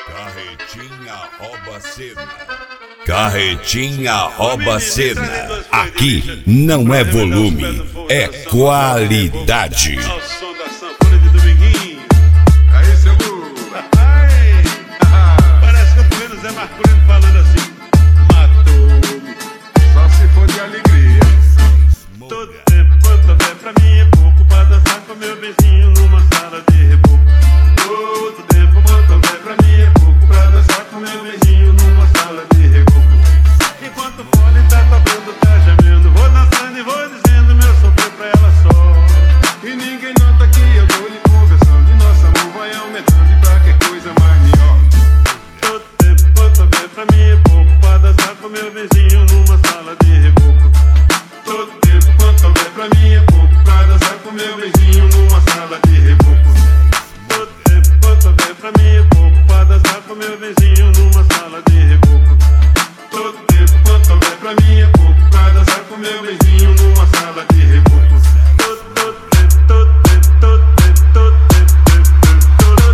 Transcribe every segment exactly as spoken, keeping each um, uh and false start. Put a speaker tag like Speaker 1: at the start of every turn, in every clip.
Speaker 1: Carretinha rouba cena. Carretinha rouba cena. Aqui não é volume, é qualidade.
Speaker 2: Ao som da sanfona de Dominguinho.
Speaker 3: Aí, seu Lu.
Speaker 2: Ai, parece que eu tô vendo Zé Marcolino falando assim: matou-me.
Speaker 3: Só se for de alegria.
Speaker 2: Todo tempo quanto houver pra mim é pouco pra dançar com meu vizinho numa sala de reboco. Todo tempo quanto houver pra mim é pouco pra dançar com meu vizinho numa sala de reboco. Enquanto o fole tá tocando, tá gemendo, vou dançando e vou dizendo meu sofrer pra ela só.
Speaker 3: E ninguém nota que eu tô lhe conversando. E nosso amor vai aumentando e pra que coisa mais melhor.
Speaker 2: Todo tempo quanto houver pra mim é pouco pra dançar com meu vizinho numa sala de reboco.
Speaker 3: Todo tempo quanto houver pra mim é pouco pra dançar com meu vizinho numa sala de reboco.
Speaker 2: Todo tempo quanto houver pra mim é pouco pra dançar com meu vizinho numa sala de reboco.
Speaker 3: Todo tempo quanto houver pra mim é pouco pra dançar com meu vizinho numa sala de reboco.
Speaker 2: Todo, todo tempo, todo tempo, todo tempo, todo tempo, todo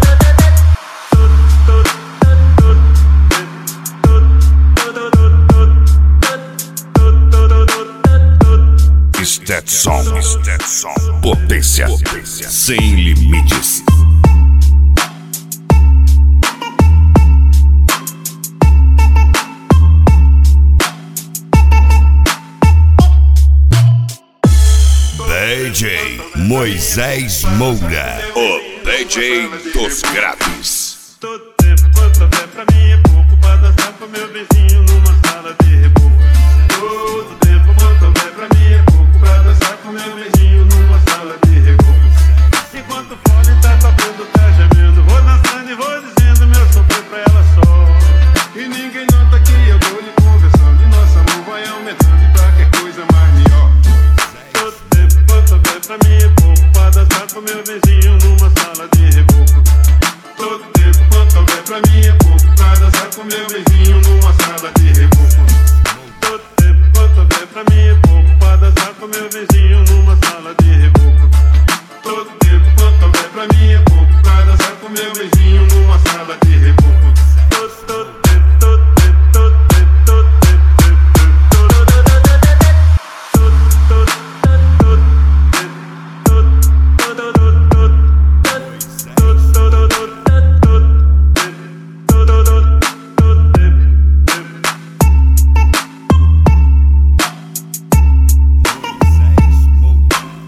Speaker 1: Stetson, Stetson, potência, potência sem limites. D J Moisés Moura, o D J dos graves.
Speaker 2: Todo tempo quanto houver pra mim é pouco pra dançar com meu vizinho numa sala de reboco.
Speaker 3: Todo tempo quanto houver pra mim é pouco pra dançar com meu vizinho numa sala de reboco.
Speaker 2: Enquanto o fole tá tocando, tá gemendo, vou dançando e vou dizendo meu sofrer pra ela só.
Speaker 3: E ninguém nota que eu tô lhe conversando. E nosso amor vai aumentando e pra que coisa mais melhor.
Speaker 2: Todo tempo quanto houver pra mim é pouco pra dançar com meu vizinho numa sala de reboco.
Speaker 3: Todo tempo quanto houver pra mim é pouco pra dançar com meu vizinho numa sala de reboco.
Speaker 2: Todo tempo quanto houver pra mim é pouco pra dançar com meu vizinho numa sala de reboco.
Speaker 3: Todo tempo quanto houver pra mim é pouco pra dançar com meu vizinho numa sala de reboco.
Speaker 2: Todo, todo tempo, todo tempo, todo tempo, todo tempo, todo, todo, todo, todo,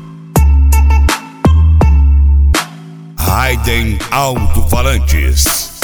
Speaker 1: Raiden Alto-Falantes.